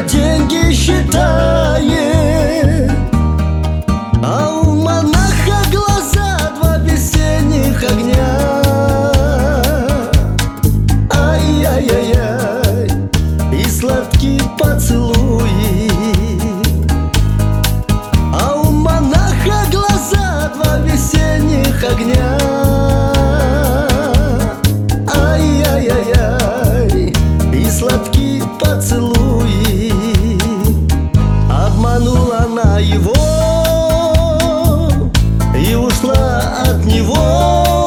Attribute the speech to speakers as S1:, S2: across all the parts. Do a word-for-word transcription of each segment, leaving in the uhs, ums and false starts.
S1: деньги считает, а у монаха глаза два весенних огня. Ай-яй-яй-яй, и сладкие поцелуи, а у монаха глаза два весенних огня. Ай-яй-яй-яй, и сладкие поцелуи. Обманула она его и ушла от него.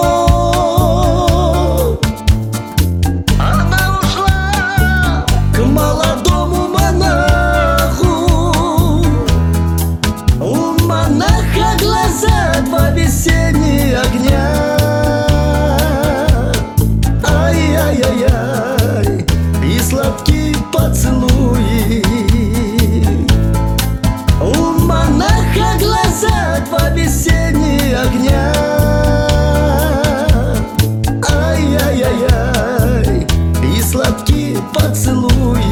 S1: Она ушла к молодому монаху. У монаха глаза два весенних огня. Ай-яй-яй-яй, и сладкие поцелуи. У монаха глаза два весенних огня. Ай-яй-яй-яй, и сладкие поцелуи.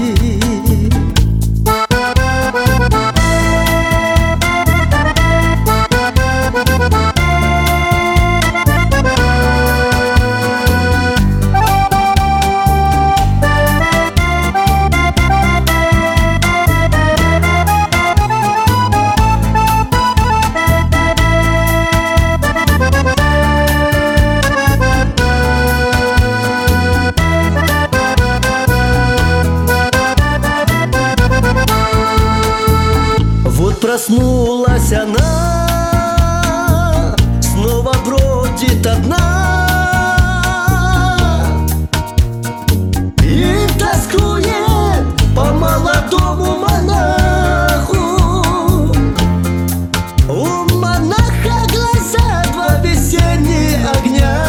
S1: Проснулась она, снова бродит одна и тоскует по молодому монаху. У монаха глаза два весенних огня.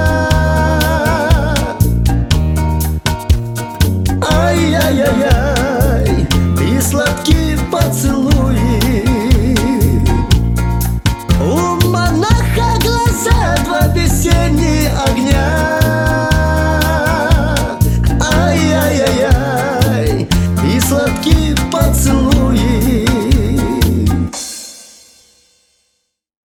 S1: Ай-яй-яй-яй, и сладкие поцелуи. Весенние огня. Ай-яй-яй-яй, и сладкие поцелуи.